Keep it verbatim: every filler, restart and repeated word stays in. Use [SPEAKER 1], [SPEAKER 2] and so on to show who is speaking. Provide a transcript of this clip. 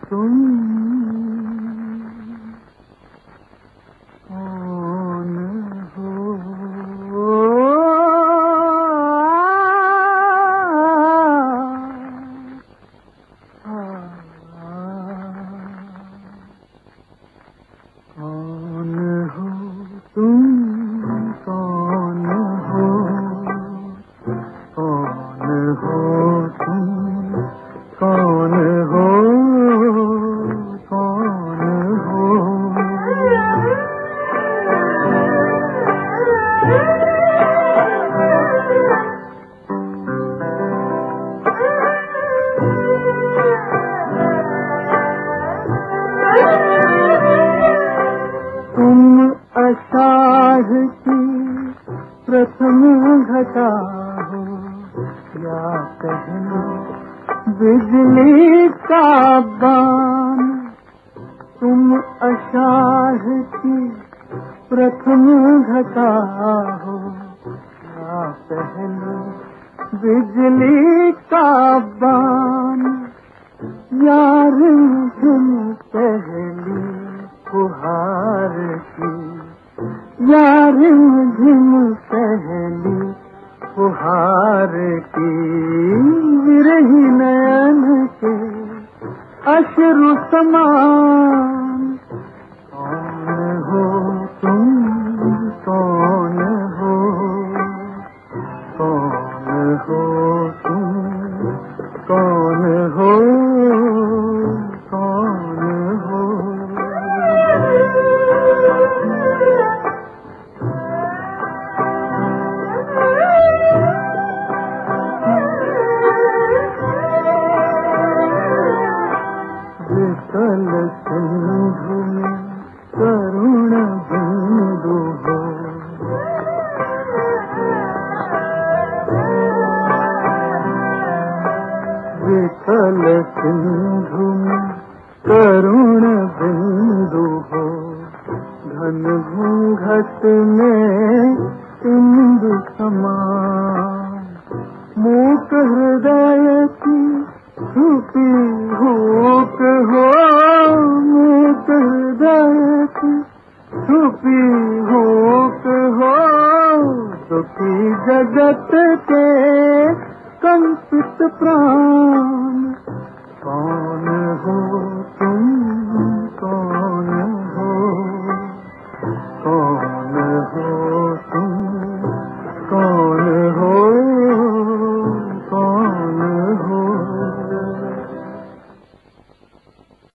[SPEAKER 1] तुम कौन हो? कौन हो तुम? कौन हो? कौन हो तुम? कौन हो? कौन हो? तुम आषाढ़ की प्रथम घटा हो या कहना बिजली का बाण। तुम आषाढ़ की प्रथम घटा हो या कहना बिजली का बाण। यार तुम पहली फुहार की, यार झिम पहली फुहार की। विरही नयन के अश्रु समान। कौन हो तुम? कौन हो? कौन हो तुम? कौन हो? कौन हो? विकल सिंधु में करुण बिंदु हो। विकल सिंधु में करुण बिंदु हो। घन घूंघट में इंदु समान। मूक हृदय की छुपी भूख हो।